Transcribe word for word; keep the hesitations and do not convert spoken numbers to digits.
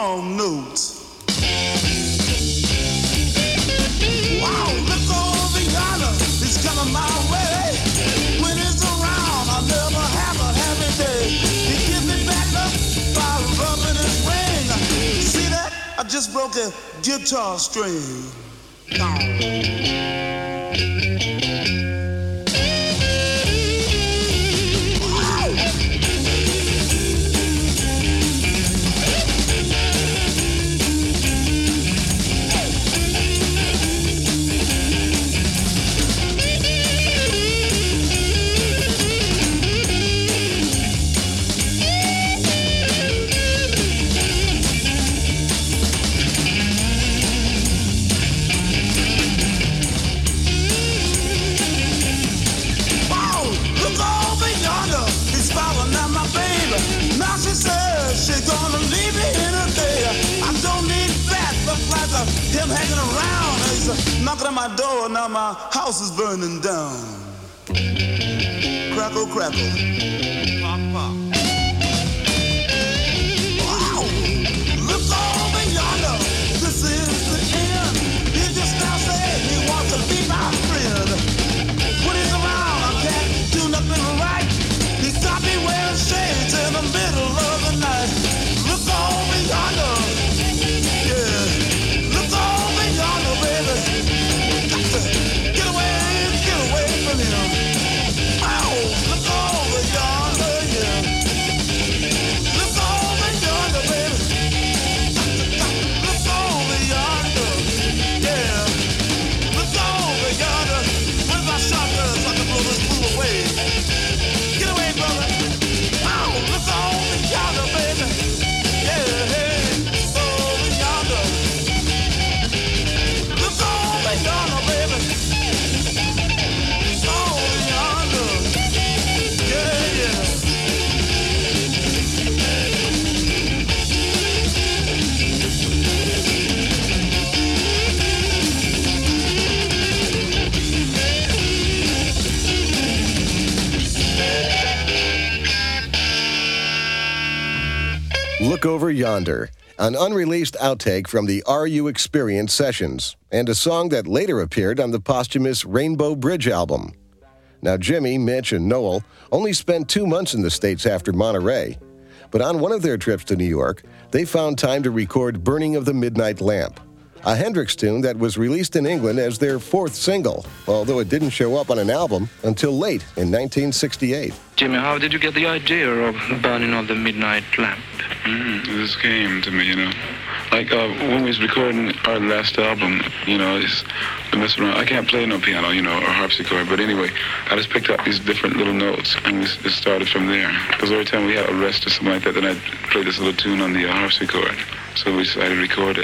wrong notes. Wow, look over yonder, it's coming my way. When it's around, I never have a happy day. He gives me back up by rubbing his ring. See that? I just broke a guitar string. Him hanging around, he's knocking on my door, now my house is burning down. Crackle, crackle. Pop, pop. Wow! Look over yonder, this is the end. He just now said he wants to be my friend. When he's around, I can't do nothing right. He got me wearing shades in the middle of the night. Look over yonder. Look Over Yonder, an unreleased outtake from the Are You Experience sessions, and a song that later appeared on the posthumous Rainbow Bridge album. Now, Jimmy, Mitch, and Noel only spent two months in the States after Monterey, but on one of their trips to New York, they found time to record Burning of the Midnight Lamp, a Hendrix tune that was released in England as their fourth single, although it didn't show up on an album until late in nineteen sixty-eight. Jimmy, how did you get the idea of Burning of the Midnight Lamp? Mm, this came to me, you know. Like uh, when we was recording our last album, you know, it's we mess around. I can't play no piano, you know, or harpsichord, but anyway, I just picked up these different little notes, and it started from there. Because every time we had a rest or something like that, then I'd play this little tune on the uh, harpsichord. So we decided to record it.